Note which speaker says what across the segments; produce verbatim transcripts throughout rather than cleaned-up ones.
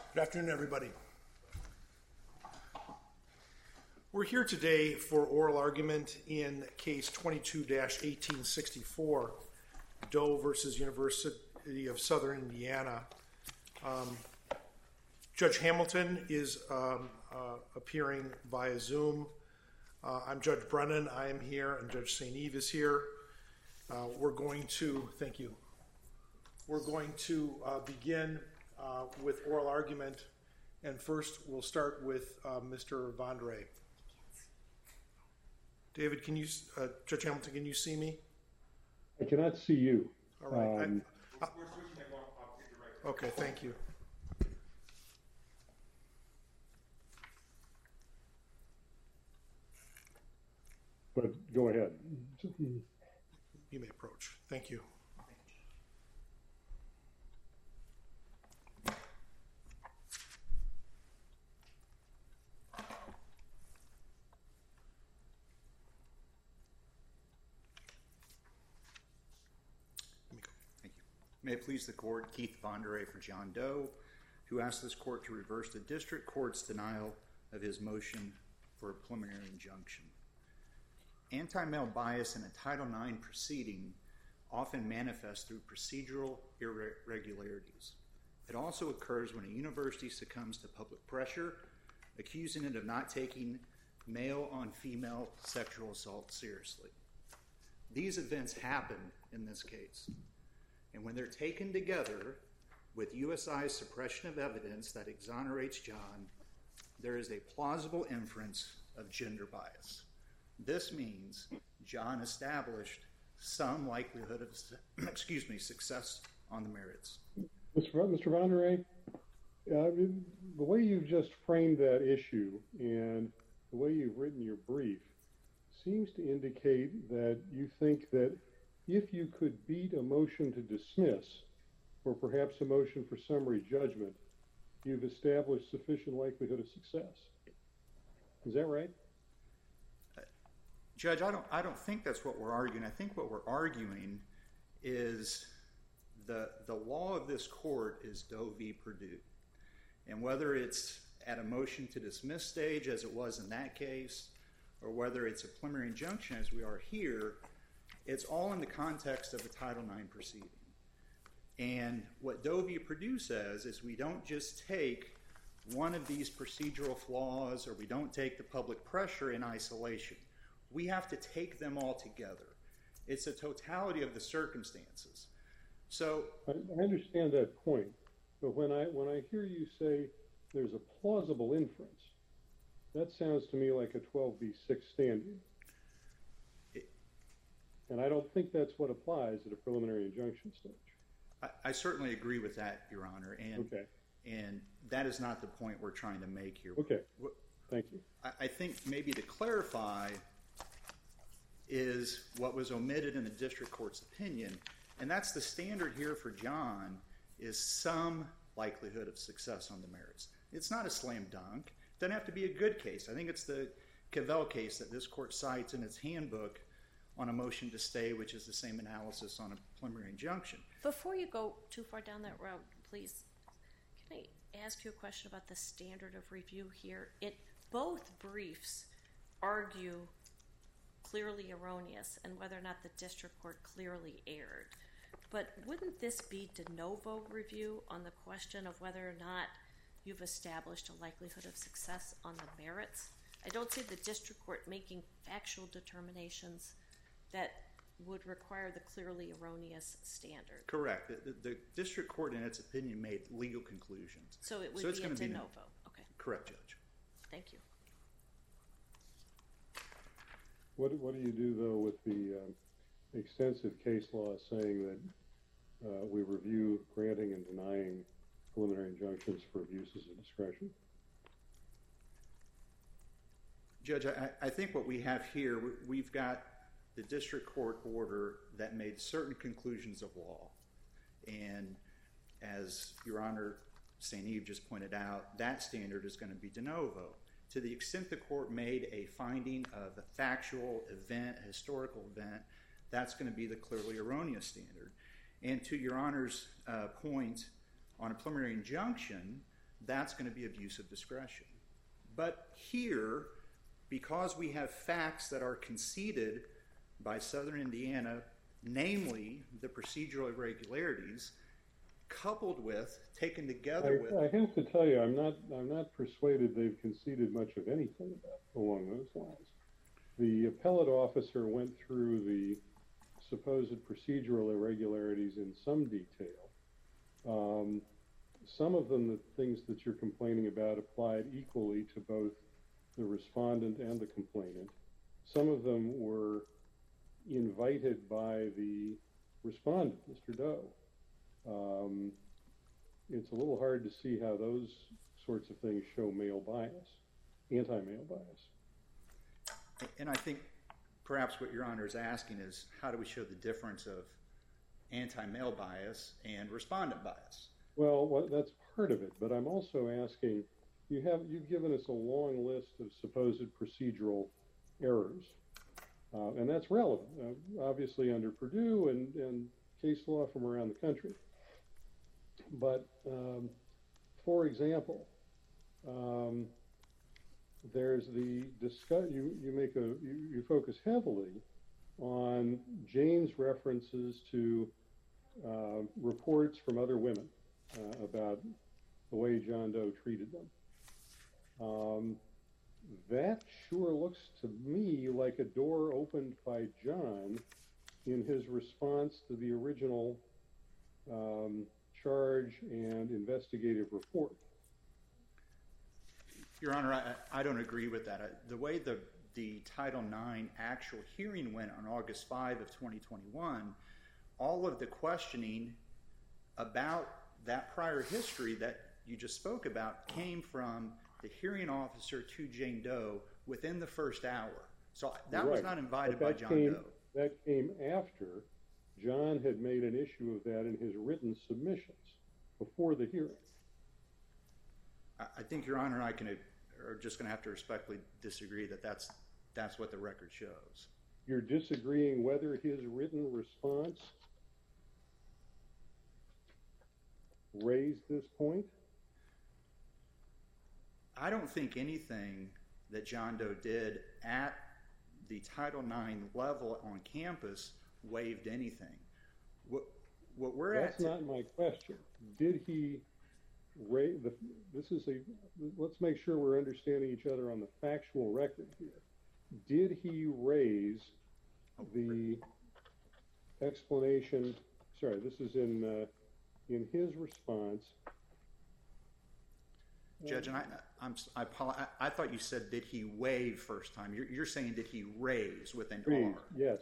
Speaker 1: Good afternoon, everybody. We're here today for oral argument in case twenty-two dash eighteen sixty-four, Doe versus University of Southern Indiana. Um, Judge Hamilton is um, uh, appearing via Zoom. Uh, I'm Judge Brennan. I am here, and Judge Saint Eve is here. Uh, we're going to, thank you. We're going to uh, begin uh, with oral argument, and first we'll start with uh, Mister Vondre. David, can you, uh, Judge Hamilton, can you see me?
Speaker 2: I cannot see you.
Speaker 1: All right.
Speaker 2: Um,
Speaker 1: I, I, okay, thank you.
Speaker 2: But go ahead.
Speaker 1: You may approach. Thank you.
Speaker 3: May it please the court, Keith Vondre for John Doe, who asked this court to reverse the district court's denial of his motion for a preliminary injunction. Anti-male bias in a Title nine proceeding often manifests through procedural irregularities. It also occurs when a university succumbs to public pressure, accusing it of not taking male-on-female sexual assault seriously. These events happen in this case. And when they're taken together with U S I's suppression of evidence that exonerates John, there is a plausible inference of gender bias. This means John established some likelihood of, excuse me, success on the merits.
Speaker 2: Mister Mister Vondre, uh, the way you've just framed that issue and the way you've written your brief seems to indicate that you think that if you could beat a motion to dismiss, or perhaps a motion for summary judgment, you've established sufficient likelihood of success. Is that right?
Speaker 3: Uh, Judge, I don't, I don't think that's what we're arguing. I think what we're arguing is the, the law of this court is Doe v. Purdue. And whether it's at a motion to dismiss stage, as it was in that case, or whether it's a preliminary injunction, as we are here, it's all in the context of a Title nine proceeding. And what Doe v. Purdue says is we don't just take one of these procedural flaws or we don't take the public pressure in isolation. We have to take them all together. It's a totality of the circumstances. So
Speaker 2: I, I understand that point, but when I when I hear you say there's a plausible inference, that sounds to me like a twelve b six standard. And I don't think that's what applies at a preliminary injunction stage.
Speaker 3: I, I certainly agree with that, Your Honor. And,
Speaker 2: okay.
Speaker 3: And that is not the point we're trying to make here.
Speaker 2: Okay. Thank you.
Speaker 3: I, I think maybe to clarify is what was omitted in the district court's opinion. And that's the standard here for John is some likelihood of success on the merits. It's not a slam dunk. It doesn't have to be a good case. I think it's the Cavell case that this court cites in its handbook on a motion to stay, which is the same analysis on a preliminary injunction.
Speaker 4: Before you go too far down that road, please, can I ask you a question about the standard of review here? It, both briefs argue clearly erroneous and whether or not the district court clearly erred. But wouldn't this be de novo review on the question of whether or not you've established a likelihood of success on the merits? I don't see the district court making factual determinations that would require the clearly erroneous standard.
Speaker 3: Correct. The, the, the district court, in its opinion, made legal conclusions.
Speaker 4: So it would
Speaker 3: so
Speaker 4: be a de novo. Okay.
Speaker 3: Correct, Judge.
Speaker 4: Thank you.
Speaker 2: What, what do you do, though, with the um, extensive case law saying that uh, we review granting and denying preliminary injunctions for abuses of discretion?
Speaker 3: Judge, I, I think what we have here, we've got the district court order that made certain conclusions of law. And as Your Honor, Saint Eve just pointed out, that standard is going to be de novo. To the extent the court made a finding of a factual event, a historical event, that's going to be the clearly erroneous standard. And to Your Honor's uh, point on a preliminary injunction, that's going to be abuse of discretion. But here, because we have facts that are conceded by Southern Indiana, namely the procedural irregularities, coupled with, taken together
Speaker 2: I,
Speaker 3: with...
Speaker 2: I have to tell you, I'm not, I'm not persuaded they've conceded much of anything along those lines. The appellate officer went through the supposed procedural irregularities in some detail. Um, some of them, the things that you're complaining about, applied equally to both the respondent and the complainant. Some of them were invited by the respondent, Mister Doe. Um, it's a little hard to see how those sorts of things show male bias, anti-male bias.
Speaker 3: And I think perhaps what Your Honor is asking is, how do we show the difference of anti-male bias and respondent bias?
Speaker 2: Well, what, that's part of it, but I'm also asking, you have, you've given us a long list of supposed procedural errors, uh, and that's relevant, uh, obviously under Purdue and, and case law from around the country. But, um, for example, um, there's the discuss, you, you make a, you, you focus heavily on Jane's references to uh, reports from other women uh, about the way John Doe treated them. Um, that sure looks to me like a door opened by John in his response to the original um, charge and investigative report.
Speaker 3: Your Honor, I, I don't agree with that. I, the way the, the Title nine actual hearing went on August fifth of twenty twenty-one, all of the questioning about that prior history that you just spoke about came from the hearing officer to Jane Doe within the first hour. So that
Speaker 2: right.
Speaker 3: was not invited
Speaker 2: but
Speaker 3: by
Speaker 2: that
Speaker 3: John
Speaker 2: came,
Speaker 3: Doe.
Speaker 2: That came after John had made an issue of that in his written submissions before the hearing.
Speaker 3: I, I think Your Honor and I can are just going to have to respectfully disagree that that's, that's what the record shows.
Speaker 2: You're disagreeing whether his written response raised this point?
Speaker 3: I don't think anything that John Doe did at the Title nine level on campus waived anything. What, what we're
Speaker 2: That's
Speaker 3: at...
Speaker 2: not my question. Did he raise... The, this is a... Let's make sure we're understanding each other on the factual record here. Did he raise the explanation... Sorry, this is in, uh, in his response...
Speaker 3: Judge, and I, I'm, I, I, I thought you said, did he waive first time? You're, you're saying, did he raise with an
Speaker 2: Raise,
Speaker 3: R?
Speaker 2: yes.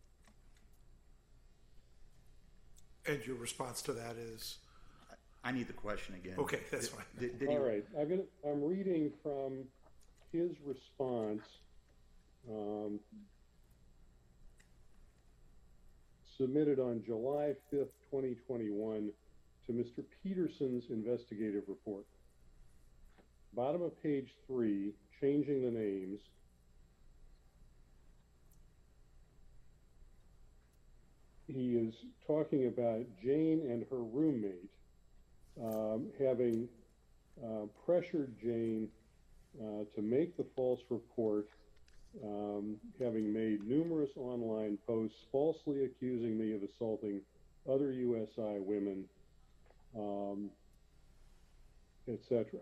Speaker 1: And your response to that is?
Speaker 3: I need the question again.
Speaker 1: Okay, that's
Speaker 3: did,
Speaker 1: fine.
Speaker 3: Did, did
Speaker 2: All
Speaker 3: he,
Speaker 2: right, I'm, gonna, I'm reading from his response um, submitted on July fifth, twenty twenty-one to Mister Peterson's investigative report. Bottom of page three, changing the names. He is talking about Jane and her roommate um, having uh, pressured Jane uh, to make the false report, um, having made numerous online posts falsely accusing me of assaulting other U S I women, um, et cetera.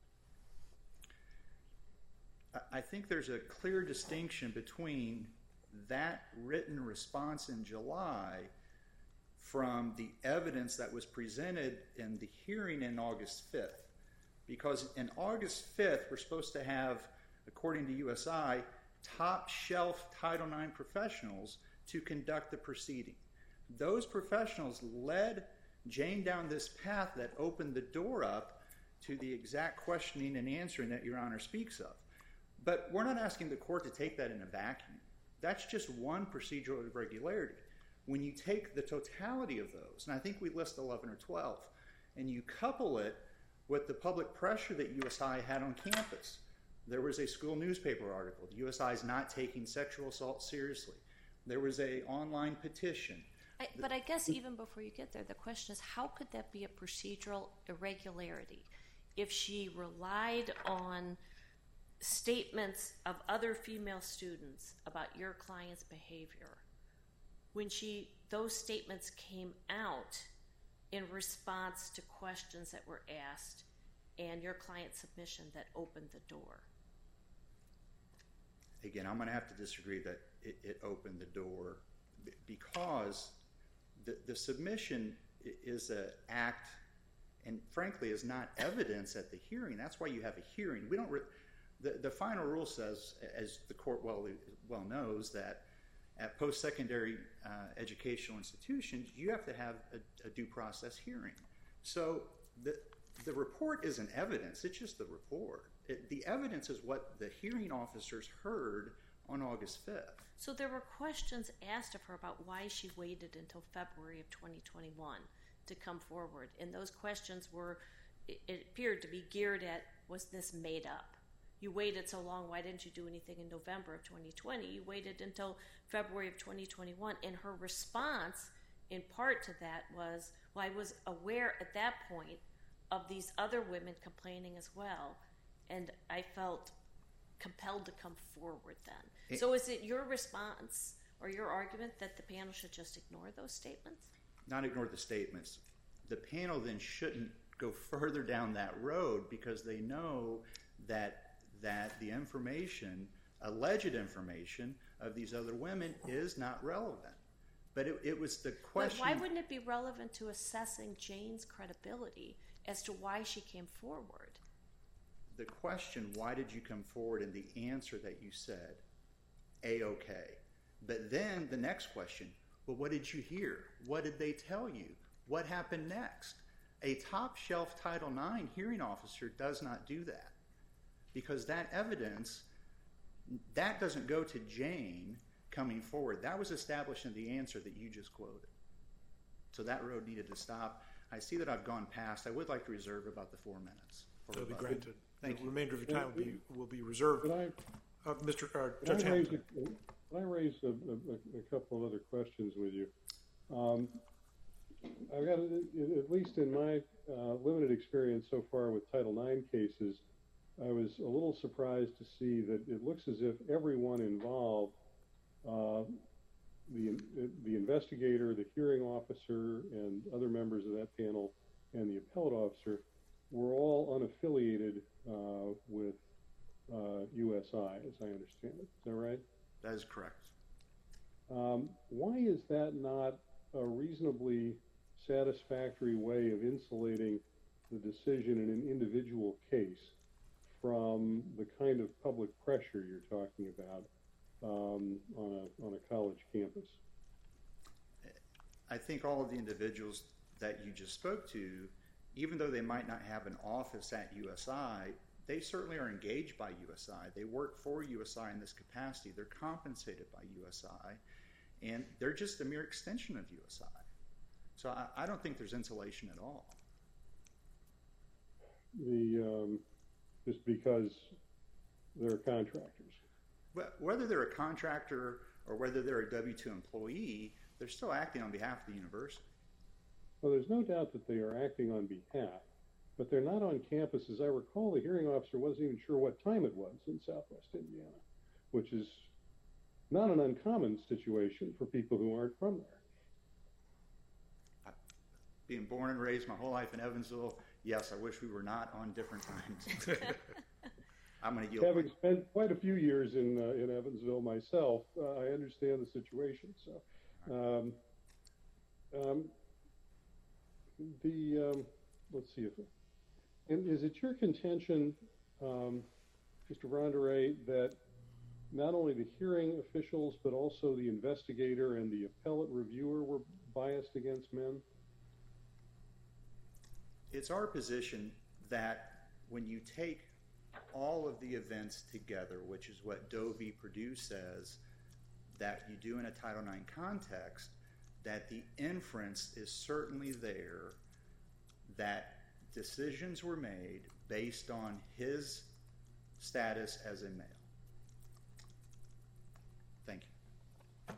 Speaker 3: I think there's a clear distinction between that written response in July from the evidence that was presented in the hearing in August fifth. Because in August fifth, we're supposed to have, according to U S I, top shelf Title nine professionals to conduct the proceeding. Those professionals led Jane down this path that opened the door up to the exact questioning and answering that Your Honor speaks of. But we're not asking the court to take that in a vacuum. That's just one procedural irregularity. When you take the totality of those, and I think we list eleven or twelve, and you couple it with the public pressure that U S I had on campus. There was a school newspaper article. U S I is not taking sexual assault seriously. There was an online petition.
Speaker 4: I, but I guess even before you get there, the question is, how could that be a procedural irregularity? if she relied on statements of other female students about your client's behavior when she those statements came out in response to questions that were asked and your client's submission that opened the door.
Speaker 3: Again, I'm going to have to disagree that it, it opened the door because the, the submission is an act and frankly is not evidence at the hearing. That's why you have a hearing. We don't. Re- the the final rule says, as the court well well knows, that at post-secondary uh, educational institutions you have to have a, a due process hearing. So the the report isn't evidence; it's just the report. It, the evidence is what the hearing officers heard on August fifth.
Speaker 4: So there were questions asked of her about why she waited until February of twenty twenty-one to come forward. And those questions were, it, it appeared to be geared at, was this made up? You waited so long, why didn't you do anything in November of twenty twenty? You waited until February of twenty twenty-one. And her response, in part to that, was, well, I was aware at that point of these other women complaining as well. And I felt compelled to come forward then. It, so is it your response or your argument that the panel should just ignore those statements?
Speaker 3: Not ignore the statements. The panel then shouldn't go further down that road because they know that that the information, alleged information of these other women is not relevant. But it, it was the question...
Speaker 4: But why wouldn't it be relevant to assessing Jane's credibility as to why she came forward?
Speaker 3: The question, why did you come forward, and the answer that you said, A-okay. But then the next question, well, what did you hear? What did they tell you? What happened next? A top-shelf Title nine hearing officer does not do that because that evidence, that doesn't go to Jane coming forward. That was established in the answer that you just quoted. So that road needed to stop. I see that I've gone past. I would like to reserve about the four minutes.
Speaker 1: That'll be granted.
Speaker 3: Thank
Speaker 1: the
Speaker 3: you.
Speaker 1: remainder of your time will be, will be reserved.
Speaker 2: Could I,
Speaker 1: uh, Mister Uh,
Speaker 2: could
Speaker 1: Judge
Speaker 2: I raise,
Speaker 1: Hampton.
Speaker 2: a, could I raise a, a, a couple of other questions with you? Um, I've got, at least in my uh, limited experience so far with Title nine cases, I was a little surprised to see that it looks as if everyone involved, uh, the the investigator, the hearing officer, and other members of that panel, and the appellate officer, were all unaffiliated uh, with uh, U S I, as I understand it. Is that right?
Speaker 3: That is correct.
Speaker 2: Um, why is that not a reasonably satisfactory way of insulating the decision in an individual case from the kind of public pressure you're talking about um, on a on a college campus?
Speaker 3: I think all of the individuals that you just spoke to, even though they might not have an office at U S I, they certainly are engaged by U S I. They work for U S I in this capacity. They're compensated by U S I, and they're just a mere extension of U S I. So I, I don't think there's insulation at all.
Speaker 2: The um, just because they're contractors.
Speaker 3: Whether they're a contractor or whether they're a W two employee, they're still acting on behalf of the university.
Speaker 2: Well, there's no doubt that they are acting on behalf, but they're not on campus. As I recall, the hearing officer wasn't even sure what time it was in Southwest Indiana, which is not an uncommon situation for people who aren't from there.
Speaker 3: Being born and raised my whole life in Evansville, yes, I wish we were not on different times. I'm going to yield.
Speaker 2: Having spent quite a few years in uh, in Evansville myself, uh, I understand the situation. So, um, um, the um, let's see if, and is it your contention, um, Mister Ronderay, that not only the hearing officials but also the investigator and the appellate reviewer were biased against men?
Speaker 3: It's our position that when you take all of the events together, which is what Doe v. Purdue says that you do in a Title nine context, that the inference is certainly there that decisions were made based on his status as a male. Thank you.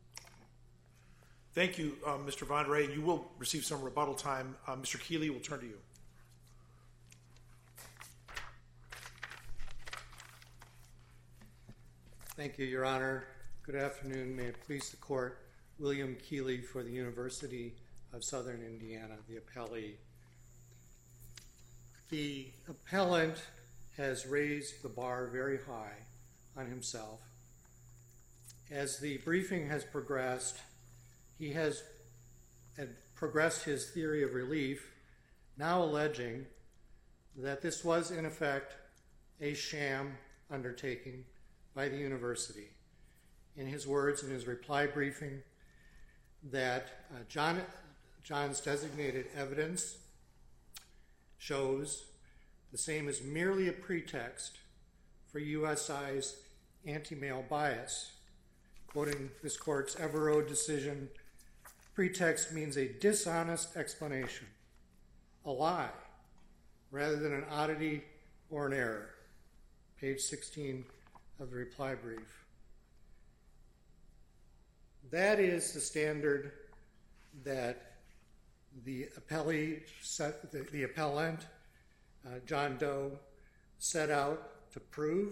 Speaker 1: Thank you, uh, Mister Vonderay. You will receive some rebuttal time. Uh, Mister Keeley, we'll turn to you.
Speaker 5: Thank you, Your Honor. Good afternoon. May it please the Court. William Keeley for the University of Southern Indiana, the appellee. The appellant has raised the bar very high on himself. As the briefing has progressed, he has progressed his theory of relief, now alleging that this was, in effect, a sham undertaking by the university. In his words, in his reply briefing, that uh, John, John's designated evidence shows the same as merely a pretext for U S I's anti-male bias. Quoting this court's Everode decision, pretext means a dishonest explanation, a lie, rather than an oddity or an error. Page sixteen of the reply brief. That is the standard that the appellee, set, the, the appellant, uh, John Doe, set out to prove.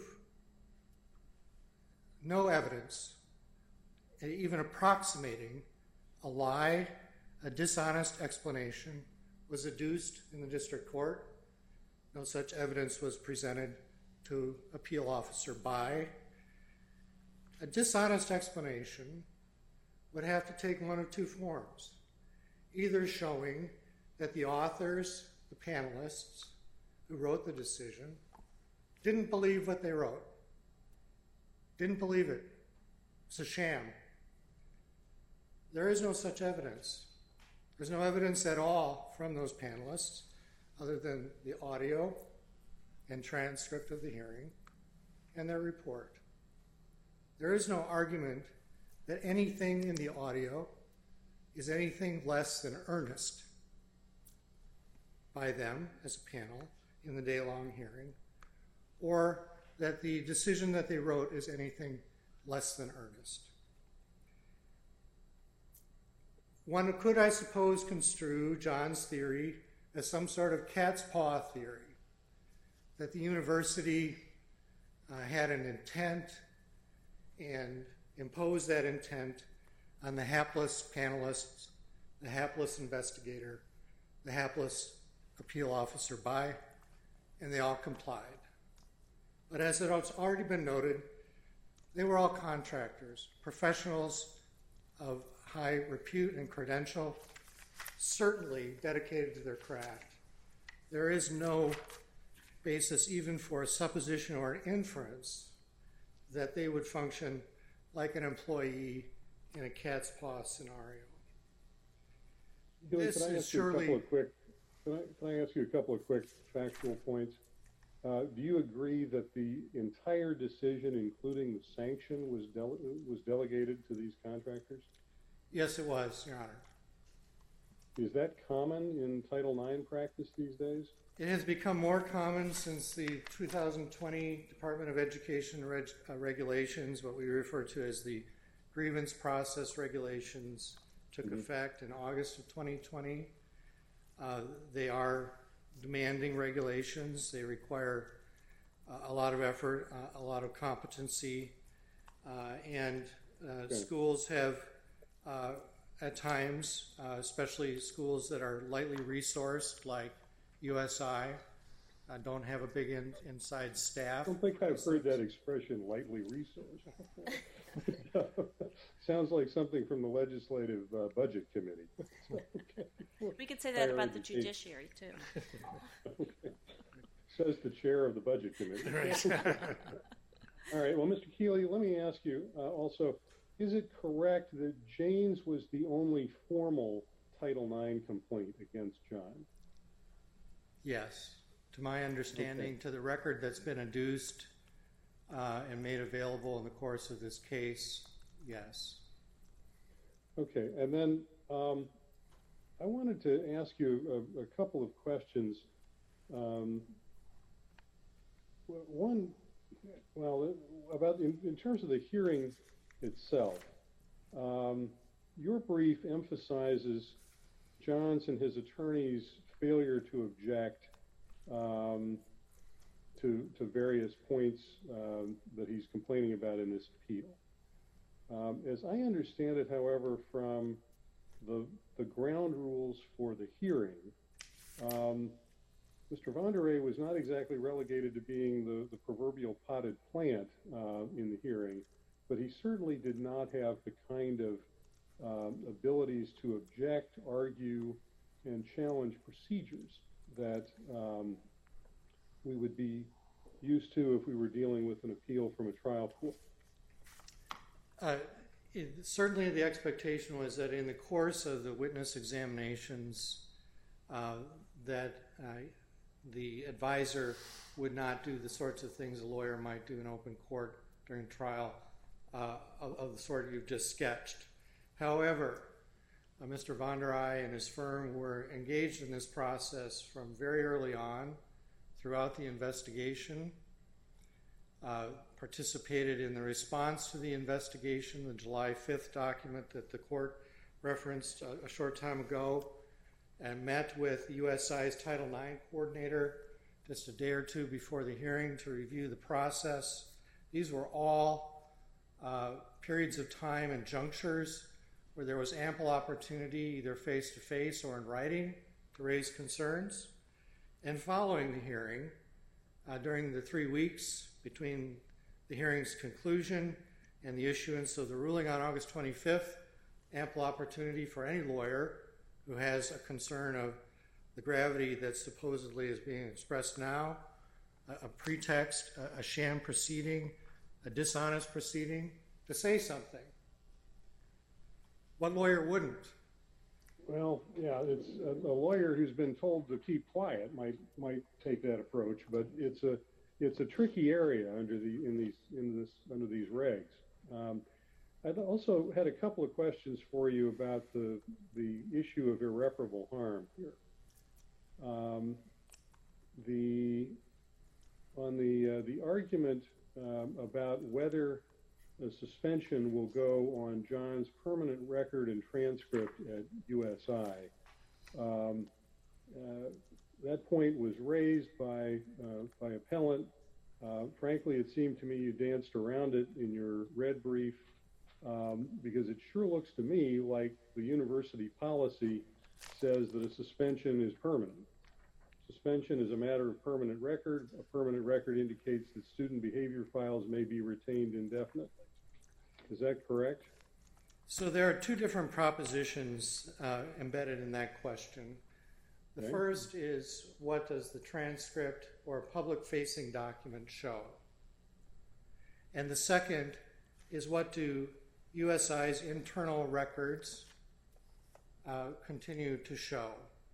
Speaker 5: No evidence, even approximating a lie, a dishonest explanation, was adduced in the district court. No such evidence was presented to appeal officer by. A dishonest explanation would have to take one of two forms, either showing that the authors, the panelists who wrote the decision, didn't believe what they wrote, didn't believe it. It's a sham. There is no such evidence. There's no evidence at all from those panelists other than the audio and transcript of the hearing and their report. There is no argument that anything in the audio is anything less than earnest by them as a panel in the day-long hearing, or that the decision that they wrote is anything less than earnest. One could, I suppose, construe John's theory as some sort of cat's paw theory, that the university uh, had an intent and imposed that intent on the hapless panelists, the hapless investigator, the hapless appeal officer by, and they all complied. But as it has already been noted, they were all contractors, professionals of high repute and credential, certainly dedicated to their craft. There is no basis even for a supposition or an inference that they would function like an employee in a cat's paw scenario.
Speaker 2: Billy,
Speaker 5: This
Speaker 2: can I
Speaker 5: is
Speaker 2: ask you a
Speaker 5: surely-
Speaker 2: couple of quick? Can I, can I ask you a couple of quick factual points? Uh, do you agree that the entire decision, including the sanction, was dele- was delegated to these contractors?
Speaker 5: Yes, it was, Your Honor.
Speaker 2: Is that common in Title nine practice these days?
Speaker 5: It has become more common since the two thousand twenty Department of Education reg- uh, regulations, what we refer to as the grievance process regulations, took mm-hmm. effect in August of twenty twenty. Uh, they are demanding regulations. They require uh, a lot of effort, uh, a lot of competency, uh, and uh, okay. schools have uh, at times, uh, especially schools that are lightly resourced like U S I, uh, don't have a big in, inside staff.
Speaker 2: I don't think I've heard that expression, lightly resourced. Sounds like something from the Legislative uh, Budget Committee. Okay.
Speaker 4: We could say that about the judiciary, too.
Speaker 2: Okay. Says the chair of the Budget Committee.
Speaker 5: Right.
Speaker 2: All right. Well, Mister Keeley, let me ask you uh, also, is it correct that Jane's was the only formal Title nine complaint against John?
Speaker 5: Yes. To my understanding, okay. to the record that's been adduced uh, and made available in the course of this case, yes.
Speaker 2: Okay. And then um, I wanted to ask you a, a couple of questions. Um, one, well, about in, in terms of the hearing itself, um, your brief emphasizes John's and his attorney's failure to object um, to to, to various points um, that he's complaining about in this appeal. Um, as I understand it, however, from the, the ground rules for the hearing, um, Mister Vanderay was not exactly relegated to being the, the proverbial potted plant uh, in the hearing, but he certainly did not have the kind of um, abilities to object, argue, and challenge procedures that um, we would be used to if we were dealing with an appeal from a trial court.
Speaker 5: Uh, it, certainly the expectation was that in the course of the witness examinations uh, that uh, the advisor would not do the sorts of things a lawyer might do in open court during trial uh, of, of the sort you've just sketched. However, uh, Mister Vanderay and his firm were engaged in this process from very early on throughout the investigation, uh, participated in the response to the investigation, the July fifth document that the court referenced a, a short time ago, and met with U S I's Title nine coordinator just a day or two before the hearing to review the process. These were all uh, periods of time and junctures where there was ample opportunity, either face-to-face or in writing, to raise concerns. And following the hearing, uh, during the three weeks between the hearing's conclusion and the issuance of the ruling on August twenty-fifth, ample opportunity for any lawyer who has a concern of the gravity that supposedly is being expressed now, a, a pretext, a, a sham proceeding, a dishonest proceeding, to say something. What lawyer wouldn't?
Speaker 2: Well, yeah, it's a, a lawyer who's been told to keep quiet might might take that approach, but it's a it's a tricky area under the in these in this under these regs. Um, I've also had a couple of questions for you about the the issue of irreparable harm here. Um, the on the uh, the argument um, about whether a suspension will go on John's permanent record and transcript at U S I. Um, uh, that point was raised by uh, by appellant. Uh, frankly, it seemed to me you danced around it in your red brief um, because it sure looks to me like the university policy says that a suspension is permanent. Suspension is a matter of permanent record. A permanent record indicates that student behavior files may be retained indefinitely. Is that correct?
Speaker 5: So there are two different propositions uh, embedded in that question. The
Speaker 2: Okay.
Speaker 5: first is, what does the transcript or public-facing document show? And the second is, what do U S I's internal records uh, continue to show?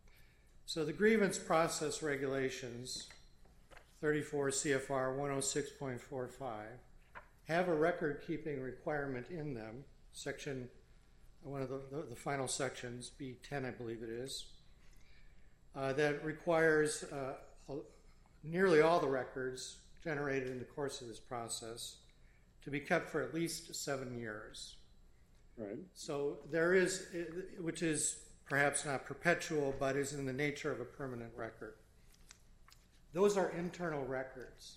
Speaker 5: So the grievance process regulations, thirty-four C F R one oh six point four five, have a record-keeping requirement in them, section, one of the, the, the final sections, B ten I believe it is, uh, that requires uh, nearly all the records generated in the course of this process to be kept for at least seven years.
Speaker 2: Right.
Speaker 5: So there is, which is perhaps not perpetual, but is in the nature of a permanent record. Those are internal records.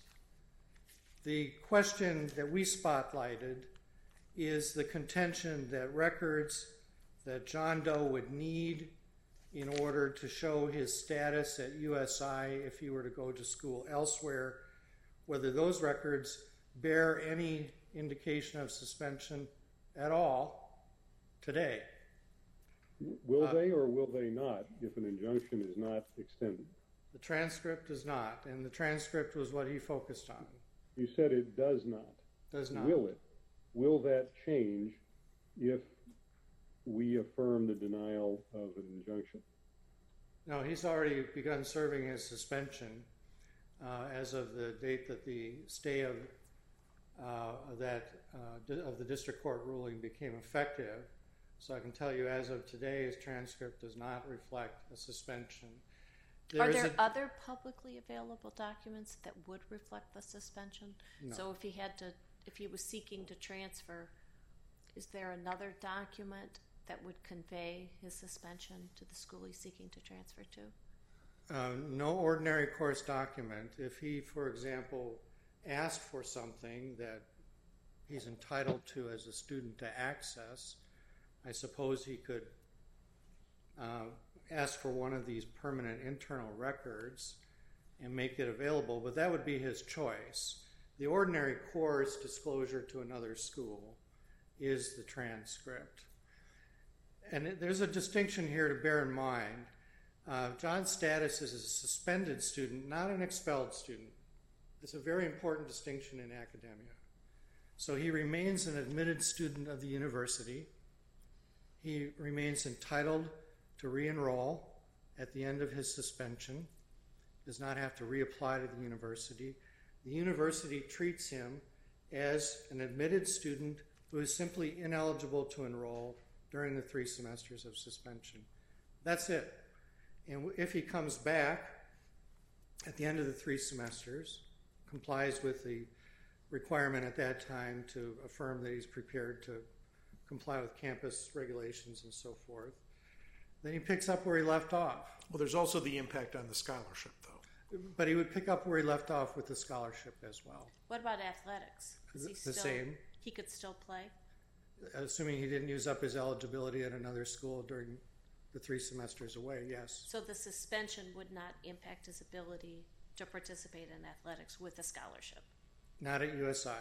Speaker 5: The question that we spotlighted is the contention that records that John Doe would need in order to show his status at U S I if he were to go to school elsewhere, whether those records bear any indication of suspension at all today.
Speaker 2: Will
Speaker 5: Uh,
Speaker 2: they or will they not if an injunction is not extended?
Speaker 5: The transcript does not, and the transcript was what he focused on.
Speaker 2: You said it does not.
Speaker 5: Does not.
Speaker 2: Will it? Will that change if we affirm the denial of an injunction?
Speaker 5: No, he's already begun serving his suspension uh, as of the date that the stay of uh, that uh, di- of the district court ruling became effective. So I can tell you, as of today, his transcript does not reflect a suspension.
Speaker 4: Are
Speaker 5: is
Speaker 4: there
Speaker 5: a-
Speaker 4: other publicly available documents that would reflect the suspension?
Speaker 5: No.
Speaker 4: So if he had to, if he was seeking to transfer, is there another document that would convey his suspension to the school he's seeking to transfer to?
Speaker 5: uh, no ordinary course document. If he, for example, asked for something that he's entitled to as a student to access, I suppose he could uh, ask for one of these permanent internal records and make it available, but that would be his choice. The ordinary course disclosure to another school is the transcript. And it, there's a distinction here to bear in mind. Uh, John's status is a suspended student, not an expelled student. It's a very important distinction in academia. So he remains an admitted student of the university. He remains entitled to re-enroll at the end of his suspension, does not have to reapply to the university. The university treats him as an admitted student who is simply ineligible to enroll during the three semesters of suspension. That's it. And if he comes back at the end of the three semesters, complies with the requirement at that time to affirm that he's prepared to comply with campus regulations and so forth, then he picks up where he left off.
Speaker 1: Well, there's also the impact on the scholarship, though.
Speaker 5: But he would pick up where he left off with the scholarship as well.
Speaker 4: What about athletics? Is he
Speaker 5: The
Speaker 4: still,
Speaker 5: same.
Speaker 4: He could still play?
Speaker 5: Assuming he didn't use up his eligibility at another school during the three semesters away, yes.
Speaker 4: So the suspension would not impact his ability to participate in athletics with a scholarship?
Speaker 5: Not at U S I.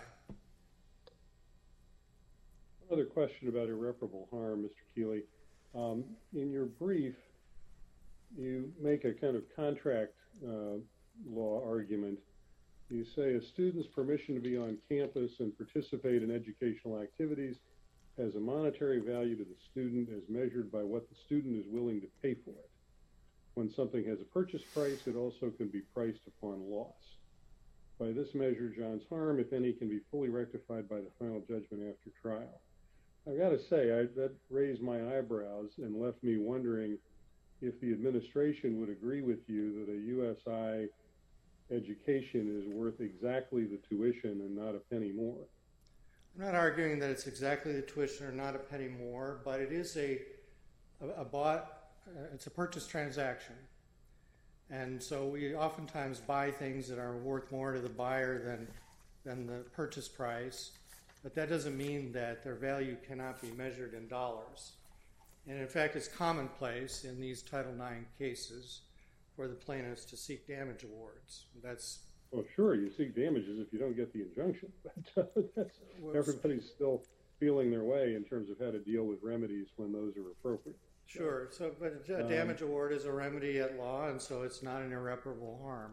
Speaker 2: Another question about irreparable harm, Mister Keeley. Um, in your brief, you make a kind of contract uh, law argument. You say a student's permission to be on campus and participate in educational activities has a monetary value to the student as measured by what the student is willing to pay for it. When something has a purchase price, it also can be priced upon loss. By this measure, John's harm, if any, can be fully rectified by the final judgment after trial. I've got to say, I, that raised my eyebrows and left me wondering if the administration would agree with you that a U S I education is worth exactly the tuition and not a penny more.
Speaker 5: I'm not arguing that it's exactly the tuition or not a penny more, but it is a, a, a bought, uh, it's a purchase transaction. And so we oftentimes buy things that are worth more to the buyer than, than the purchase price, but that doesn't mean that their value cannot be measured in dollars. And in fact, it's commonplace in these Title nine cases for the plaintiffs to seek damage awards. That's
Speaker 2: Well, sure, you seek damages if you don't get the injunction, but uh, that's, everybody's still feeling their way in terms of how to deal with remedies when those are appropriate.
Speaker 5: Sure, so but a damage um, award is a remedy at law, and so it's not an irreparable harm.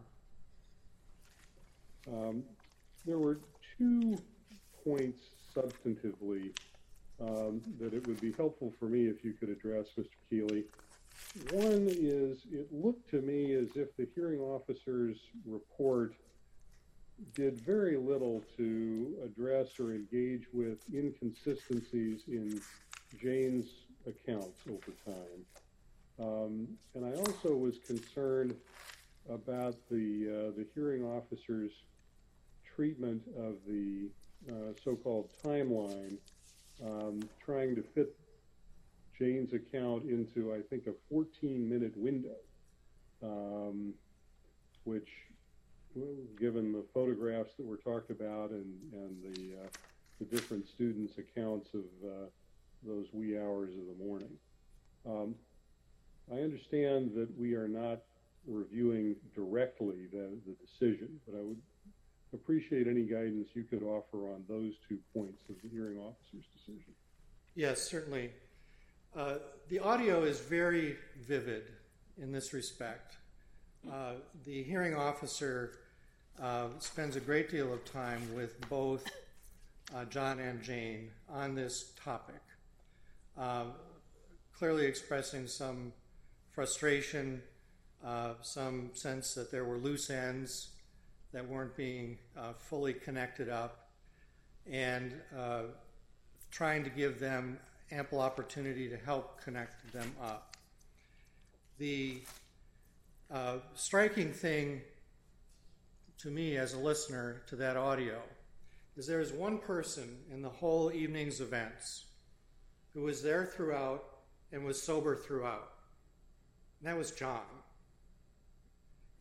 Speaker 2: Um, there were two points substantively um, that it would be helpful for me if you could address, Mister Keeley. One is, it looked to me as if the hearing officer's report did very little to address or engage with inconsistencies in Jane's accounts over time. Um, and I also was concerned about the, uh, the hearing officer's treatment of the uh, so-called timeline, um, trying to fit Jane's account into, I think, a fourteen minute window, um, which, well, given the photographs that were talked about and, and the, uh, the different students' accounts of uh, those wee hours of the morning. Um, I understand that we are not reviewing directly the, the decision, but I would appreciate any guidance you could offer on those two points of the hearing officer's decision.
Speaker 5: Yes, certainly. Uh, the audio is very vivid in this respect. Uh, the hearing officer uh, spends a great deal of time with both uh, John and Jane on this topic, uh, clearly expressing some frustration, uh, some sense that there were loose ends that weren't being uh, fully connected up, and uh, trying to give them ample opportunity to help connect them up. The uh, striking thing to me as a listener to that audio is there is one person in the whole evening's events who was there throughout and was sober throughout, and that was John.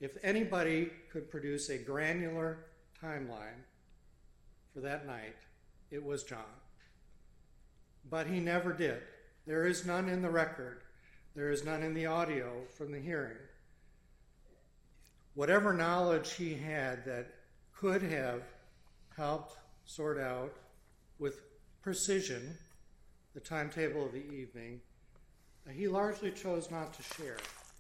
Speaker 5: If anybody could produce a granular timeline for that night, it was John. But he never did. There is none in the record. There is none in the audio from the hearing. Whatever knowledge he had that could have helped sort out with precision the timetable of the evening, he largely chose not to share.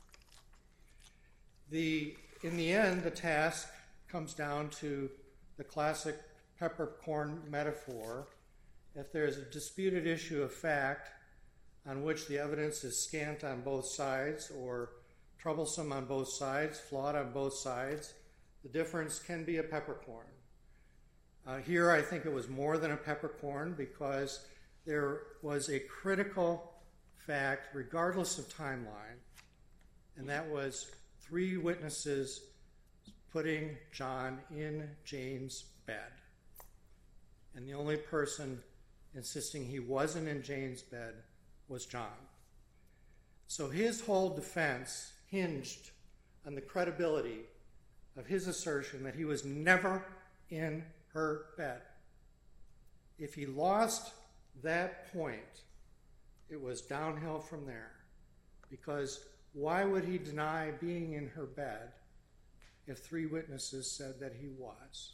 Speaker 5: The, in the end, the task comes down to the classic peppercorn metaphor. If there's a disputed issue of fact on which the evidence is scant on both sides or troublesome on both sides, flawed on both sides, the difference can be a peppercorn. Uh, here I think it was more than a peppercorn because there was a critical fact regardless of timeline, and that was three witnesses putting John in Jane's bed. And the only person insisting he wasn't in Jane's bed was John. So his whole defense hinged on the credibility of his assertion that he was never in her bed. If he lost that point, it was downhill from there. Because why would he deny being in her bed if three witnesses said that he was?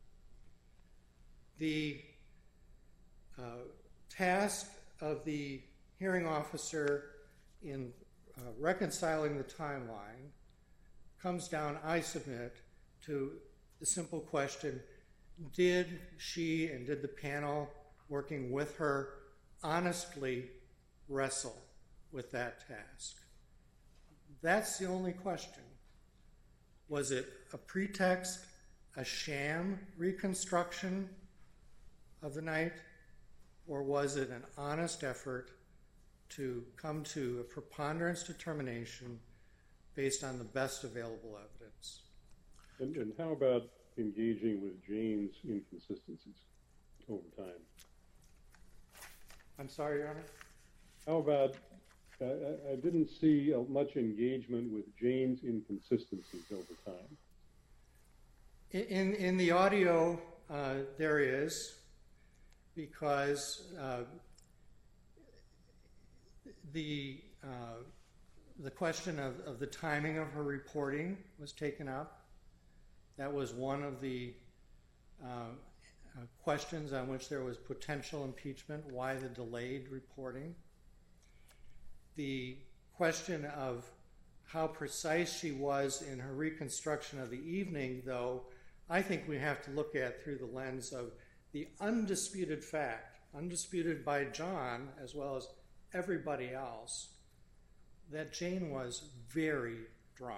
Speaker 5: The uh, task of the hearing officer in uh, reconciling the timeline comes down, I submit, to the simple question, did she and did the panel working with her honestly wrestle with that task? That's the only question. Was it a pretext, a sham reconstruction of the night, or was it an honest effort to come to a preponderance determination based on the best available evidence?
Speaker 2: And, and how about engaging with Jane's inconsistencies over time?
Speaker 5: I'm sorry, Your Honor?
Speaker 2: How about, uh, I, I didn't see uh, much engagement with Jane's inconsistencies over time.
Speaker 5: In, in the audio, uh, there is, because uh, the, uh, the question of, of the timing of her reporting was taken up. That was one of the uh, uh, questions on which there was potential impeachment. Why the delayed reporting? The question of how precise she was in her reconstruction of the evening, though, I think we have to look at through the lens of the undisputed fact, undisputed by John as well as everybody else, that Jane was very drunk.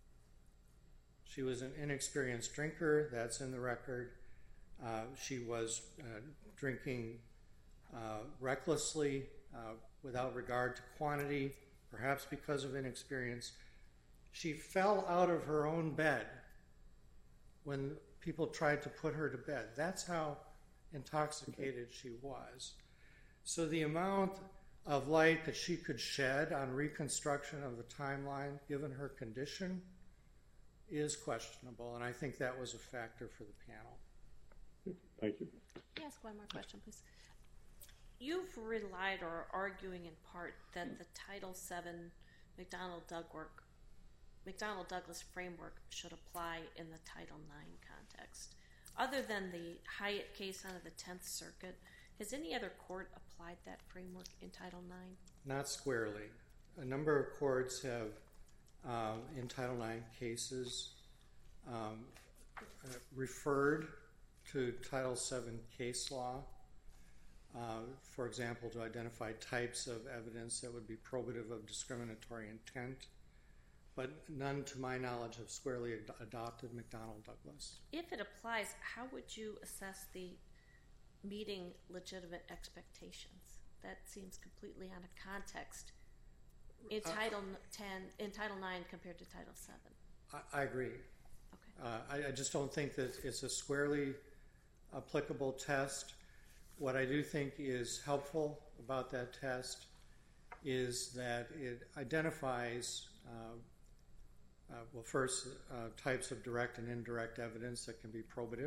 Speaker 5: She was an inexperienced drinker, that's in the record. Uh, she was uh, drinking uh, recklessly, uh, without regard to quantity, perhaps because of inexperience. She fell out of her own bed when people tried to put her to bed. That's how intoxicated she was. So the amount of light that she could shed on reconstruction of the timeline, given her condition, is questionable, and I think that was a factor for the panel.
Speaker 2: Thank you.
Speaker 4: Can I ask one more question, please? You've relied or are arguing in part that the Title seven McDonnell-Douglas McDonnell-Douglas framework should apply in the Title nine context. Other than the Hyatt case out of the Tenth Circuit, has any other court applied that framework in Title nine?
Speaker 5: Not squarely. A number of courts have, um, in Title nine cases, um, uh, referred to Title seven case law, uh, for example, to identify types of evidence that would be probative of discriminatory intent, but none, to my knowledge, have squarely ad- adopted McDonnell-Douglas.
Speaker 4: If it applies, how would you assess the meeting legitimate expectations? That seems completely out of context in Title ten, in Title nine compared to Title seven.
Speaker 5: I, I agree.
Speaker 4: Okay.
Speaker 5: Uh, I, I just don't think that it's a squarely applicable test. What I do think is helpful about that test is that it identifies uh, Uh, well, first, uh, types of direct and indirect evidence that can be probative.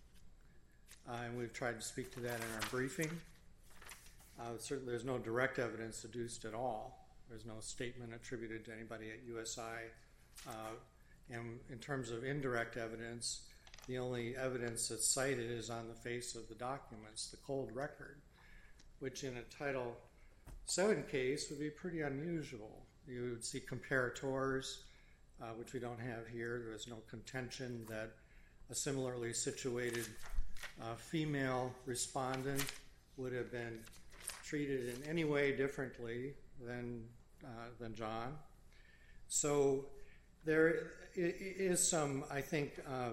Speaker 5: Uh, and we've tried to speak to that in our briefing. Uh, certainly, there's no direct evidence adduced at all. There's no statement attributed to anybody at U S I. Uh, and in terms of indirect evidence, the only evidence that's cited is on the face of the documents, the cold record, which in a Title seven case would be pretty unusual. You would see comparators, uh, which we don't have here. There is no contention that a similarly situated uh, female respondent would have been treated in any way differently than uh, than John. So there is some, I think, uh,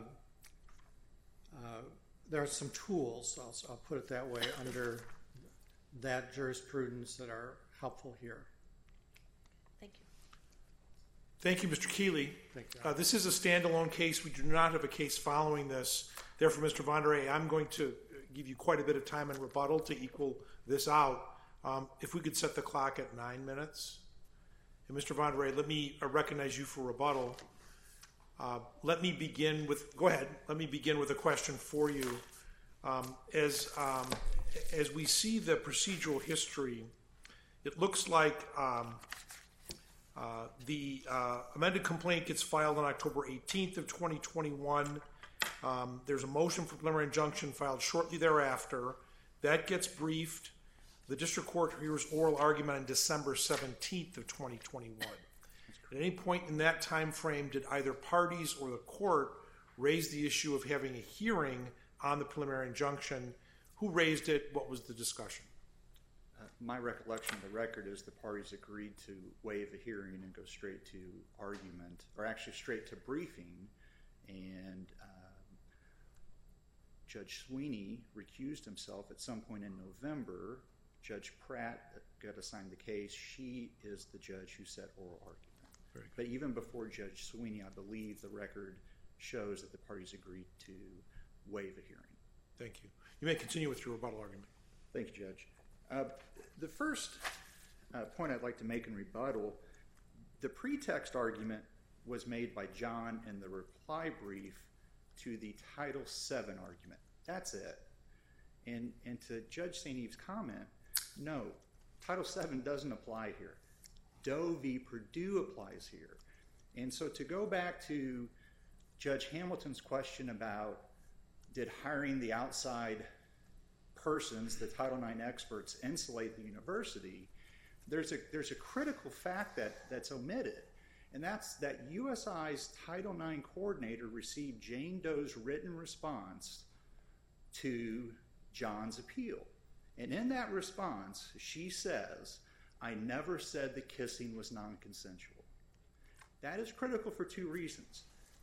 Speaker 5: uh, there are some tools, I'll, I'll put it that way, under that jurisprudence that are helpful here.
Speaker 4: Thank you.
Speaker 1: Thank you, Mister Keeley.
Speaker 5: Thank you.
Speaker 1: Uh, this is a standalone case. We do not have a case following this. Therefore, Mister Vonderay, I'm going to give you quite a bit of time in rebuttal to equal this out. Um, if we could set the clock at nine minutes. And Mister Vonderay, let me uh, recognize you for rebuttal. Uh, let me begin with, go ahead, let me begin with a question for you. Um, as, um, as we see the procedural history, it looks like um, uh, the uh, amended complaint gets filed on October eighteenth of twenty twenty-one. Um, there's a motion for preliminary injunction filed shortly thereafter. That gets briefed. The district court hears oral argument on December seventeenth of twenty twenty-one. At any point in that time frame, did either parties or the court raise the issue of having a hearing on the preliminary injunction? Who raised it? What was the discussion?
Speaker 3: Uh, my recollection of the record is the parties agreed to waive the hearing and go straight to argument, or actually straight to briefing, and uh, Judge Sweeney recused himself at some point in November. Judge Pratt got assigned the case. She is the judge who set oral argument.
Speaker 1: Very good.
Speaker 3: But even before Judge Sweeney, I believe the record shows that the parties agreed to waive a hearing.
Speaker 1: Thank you. You may continue with your rebuttal argument.
Speaker 3: Thank you, Judge. Uh, the first uh, point I'd like to make in rebuttal, the pretext argument was made by John in the reply brief to the Title seven argument. That's it. And, and to Judge Saint Eve's comment, no, Title seven doesn't apply here. Doe v. Purdue applies here. And so to go back to Judge Hamilton's question about did hiring the outside persons, the Title nine experts, insulate the university, there's a, there's a critical fact that, that's omitted, and that's that U S I's Title nine coordinator received Jane Doe's written response to John's appeal. And in that response, she says, I never said the kissing was non-consensual. That is critical for two reasons.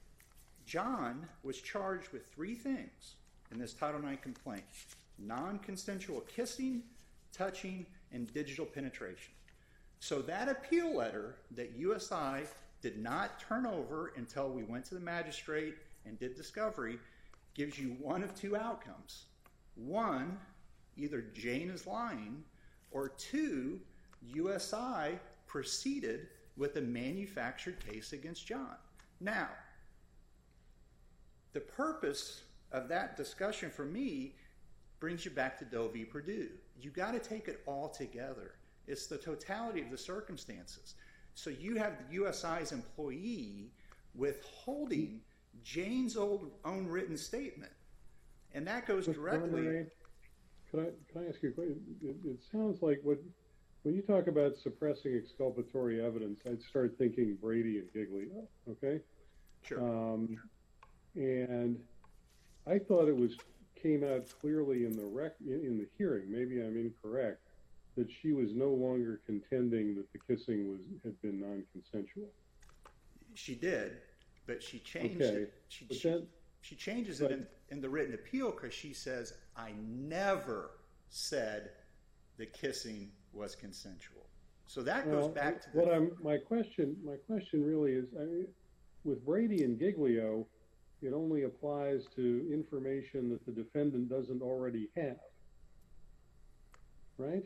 Speaker 3: John was charged with three things in this Title nine complaint: non-consensual kissing, touching, and digital penetration. So that appeal letter that U S I did not turn over until we went to the magistrate and did discovery gives you one of two outcomes. One, either Jane is lying, or two, U S I proceeded with a manufactured case against John. Now, the purpose of that discussion for me brings you back to Doe v. Purdue. You got to take it all together. It's the totality of the circumstances. So you have the U S I's employee withholding Jane's old own written statement, and that goes directly.
Speaker 2: Can I can I ask you a question? It, it sounds like what when you talk about suppressing exculpatory evidence, I'd start thinking Brady and Giglio. Okay.
Speaker 3: Sure.
Speaker 2: Um, and I thought it was came out clearly in the rec in, in the hearing. Maybe I'm incorrect. That she was no longer contending that the kissing was had been non-consensual.
Speaker 3: She did, but she changed
Speaker 2: Okay.
Speaker 3: it. She,
Speaker 2: But
Speaker 3: she,
Speaker 2: that-
Speaker 3: she changes
Speaker 2: but-
Speaker 3: it in, in the written appeal because she says, I never said the kissing was consensual. So that goes
Speaker 2: Well,
Speaker 3: back to the...
Speaker 2: what I'm my question. My question really is, I mean, with Brady and Giglio, it only applies to information that the defendant doesn't already have, right?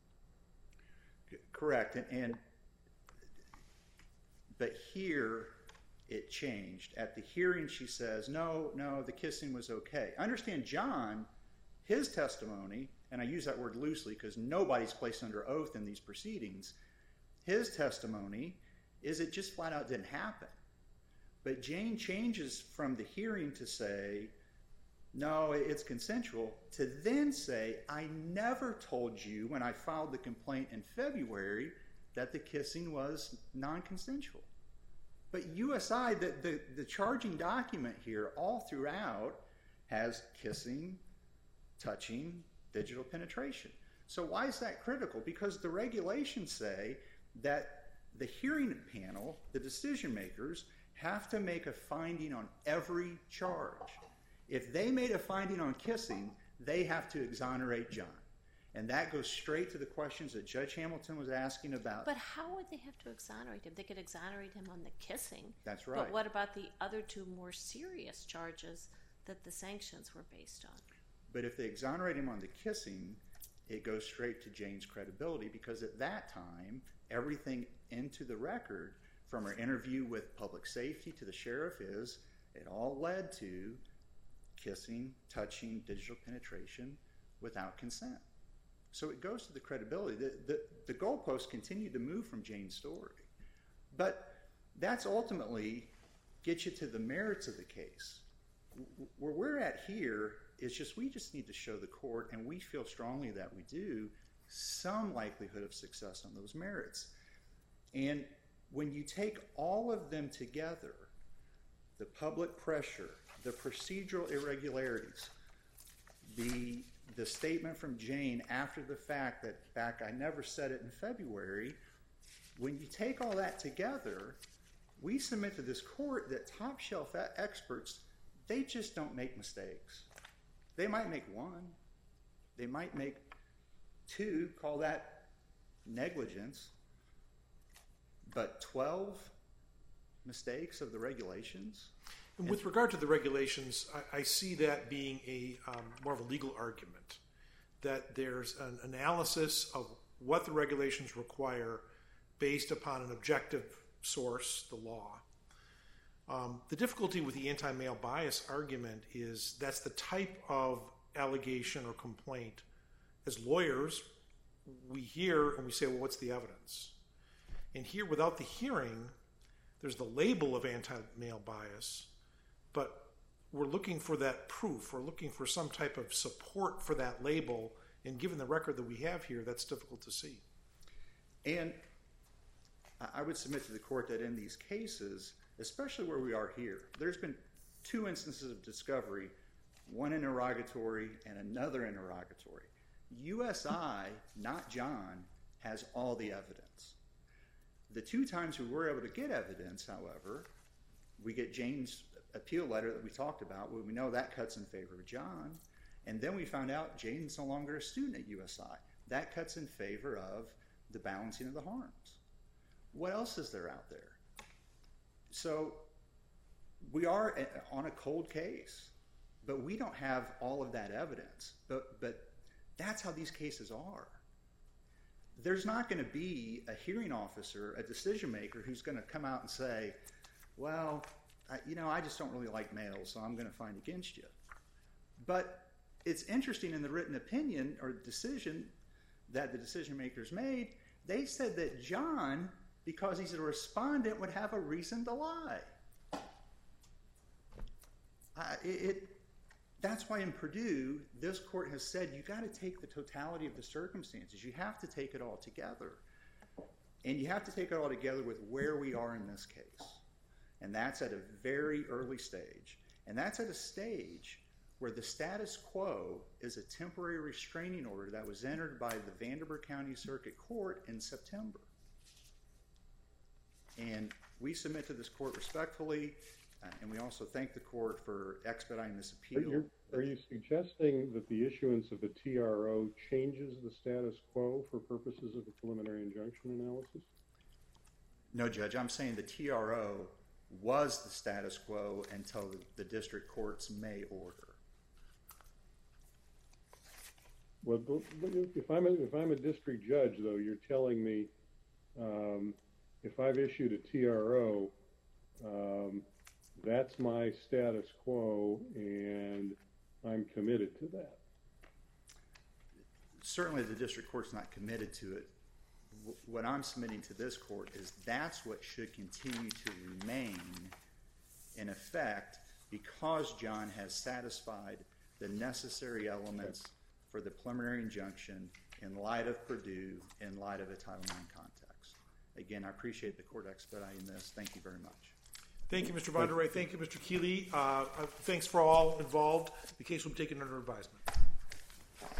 Speaker 3: Correct. And, and but here, it changed. At the hearing, she says, no, no, the kissing was okay. Understand, John, his testimony, and I use that word loosely because nobody's placed under oath in these proceedings, his testimony is it just flat out didn't happen. But Jane changes from the hearing to say, no, it's consensual, to then say, I never told you when I filed the complaint in February that the kissing was non-consensual. But U S I, the, the, the charging document here all throughout has kissing, touching, digital penetration. So why is that critical? Because the regulations say that the hearing panel, the decision makers, have to make a finding on every charge. If they made a finding on kissing, they have to exonerate John. And that goes straight to the questions that Judge Hamilton was asking about.
Speaker 4: But how would they have to exonerate him? They could exonerate him on the kissing.
Speaker 3: That's right.
Speaker 4: But what about the other two more serious charges that the sanctions were based on?
Speaker 3: But if they exonerate him on the kissing, it goes straight to Jane's credibility because at that time, everything into the record, from her interview with public safety to the sheriff, is it all led to kissing, touching, digital penetration without consent. So it goes to the credibility. The, the, the goalposts continue to move from Jane's story. But that's ultimately gets you to the merits of the case. Where we're at here is just we just need to show the court, and we feel strongly that we do, some likelihood of success on those merits. And when you take all of them together, the public pressure, the procedural irregularities, the the statement from Jane after the fact that, back, I never said it in February, when you take all that together, we submit to this court that top shelf experts, they just don't make mistakes. They might make one. They might make two, call that negligence. But twelve mistakes of the regulations?
Speaker 1: And with regard to the regulations, I, I see that being a um, more of a legal argument, that there's an analysis of what the regulations require based upon an objective source, the law. Um, the difficulty with the anti-male bias argument is that's the type of allegation or complaint as lawyers we hear and we say, well, what's the evidence? And here, without the hearing, there's the label of anti-male bias, but we're looking for that proof. We're looking for some type of support for that label, and given the record that we have here, that's difficult to see.
Speaker 3: And I would submit to the court that in these cases, especially where we are here, there's been two instances of discovery, one interrogatory and another interrogatory. U S I, not John, has all the evidence. The two times we were able to get evidence, however, we get Jane's appeal letter that we talked about, where we know that cuts in favor of John, and then we found out Jane's no longer a student at U S I. That cuts in favor of the balancing of the harms. What else is there out there? So we are on a cold case, but we don't have all of that evidence. But, but that's how these cases are. There's not going to be a hearing officer, a decision maker, who's going to come out and say, well, I, you know, I just don't really like males, so I'm going to find against you. But it's interesting in the written opinion or decision that the decision makers made, they said that John, because he's a respondent, would have a reason to lie. Uh, it, it, that's why in Purdue, this court has said you got to take the totality of the circumstances. You have to take it all together. And you have to take it all together with where we are in this case. And that's at a very early stage. And that's at a stage where the status quo is a temporary restraining order that was entered by the Vanderbilt County Circuit Court in September. And we submit to this court respectfully, uh, and we also thank the court for expediting this appeal.
Speaker 2: Are, are you suggesting that the issuance of the T R O changes the status quo for purposes of the preliminary injunction analysis?
Speaker 3: No, Judge. I'm saying the T R O was the status quo until the, the district court's May order.
Speaker 2: Well, if I'm a, if I'm a district judge, though, you're telling me um, if I've issued a T R O Um, that's my status quo, and I'm committed to that.
Speaker 3: Certainly the district court's not committed to it. W- what I'm submitting to this court is that's what should continue to remain in effect because John has satisfied the necessary elements for the preliminary injunction in light of Purdue, in light of a Title nine context. Again, I appreciate the court expediting this. Thank you very much.
Speaker 1: Thank you, Mister Vonderay. Thank you, Mister Keeley. Uh, uh, thanks for all involved. The case will be taken under advisement.